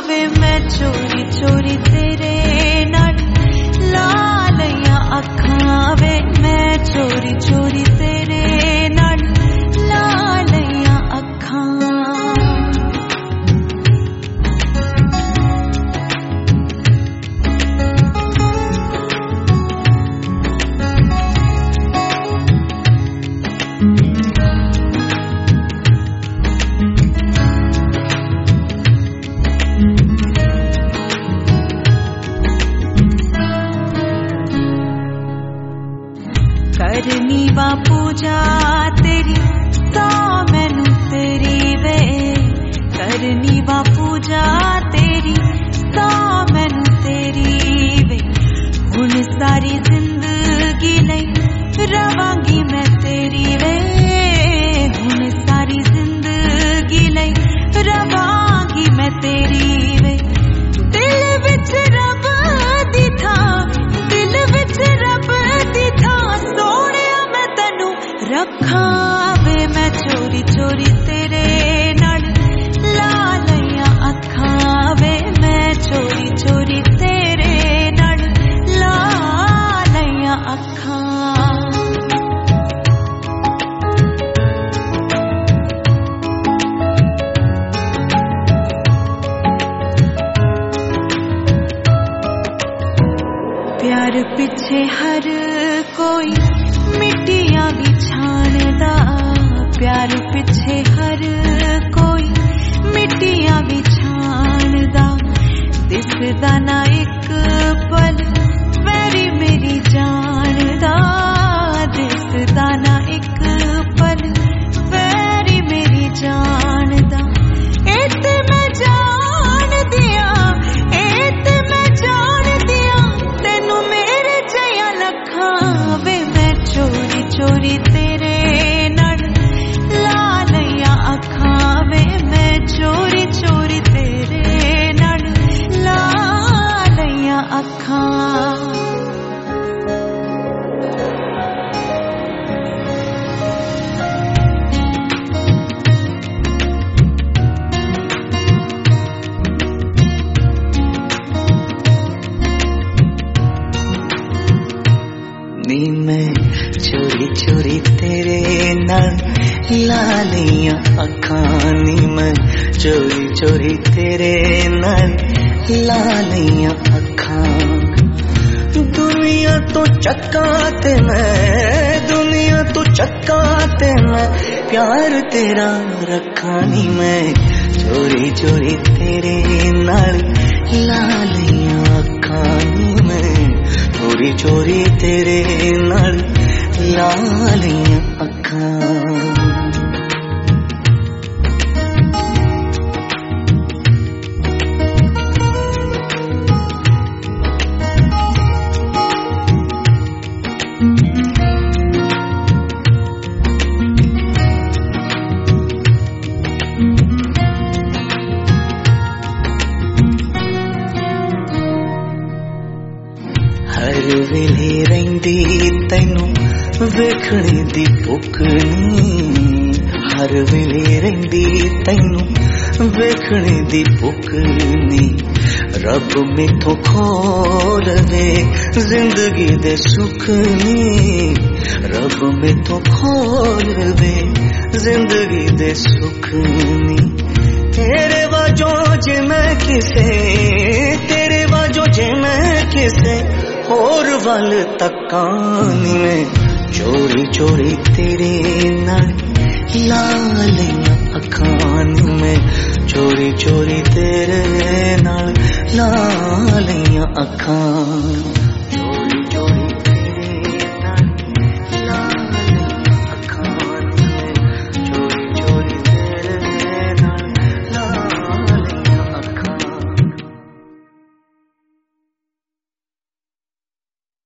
वे मैं चोरी चोरी तेरे नाल ला लिया अखां वे मैं चोरी चोरी तेरे नाल ला लिया अखां। करनी वा पूजा तेरी ता मैनू तेरी वे, करनी वा पूजा तेरी ता मैनू तेरी वे। हुण सारी जिंदगी लई रवांगी मैं तेरी वे, हुण सारी जिंदगी लई रवांगी मैं तेरी वे। दिल विच रब दी थां, दिल विच रब दी थां रखां वे मैं चोरी चोरी तेरे नाल ला लिया अखां वे मैं चोरी चोरी तेरे नाल ला लिया अखां। प्यार पिछे हर कोई मिट्टियां भी छानदा, प्यार पिछे हर कोई मिट्टियां भी छानदा। दिसदा ना एक पल वैरी मेरी जान दा, दिसदा ना एक पल वैरी मेरी जान दा। ए ते मैं जान दिया, ए ते मैं जान दिया तेनू मेरे जया लखां वे मैं चोरी चोरी तेरे नाल ला लिया अखां वे मैं चोरी चोरी तेरे नाल ला लिया अखां। नी मैं चोरी चोरी तेरे नाल ला लिया अखां, नी मैं चोरी चोरी तेरे नाल ला लिया अखां। दुनिया तो चक्का ते मैं, दुनिया तो चक्का ते मैं प्यार तेरा रखा। नी मैं चोरी चोरी तेरे नाल ला लिया अखां, नी मैं चोरी चोरी तेरे नाल ला लिया अखां। हर वेले रहिंदी तैनू वेखणे दी भुख नी, हर वेले रहिंदी तैनू वेखणे दी भुख नी। रब मैथों खोल दे जिंदगी दे सुख नी, रब मैथों खोल दे जिंदगी दे सुख नी। तेरे वाजो जे मैं किसे, तेरे वाजो जे मैं किसे और वल तकानी में चोरी चोरी तेरे नाल ला लिया अखां, में चोरी चोरी तेरे नाल ला लिया अखां।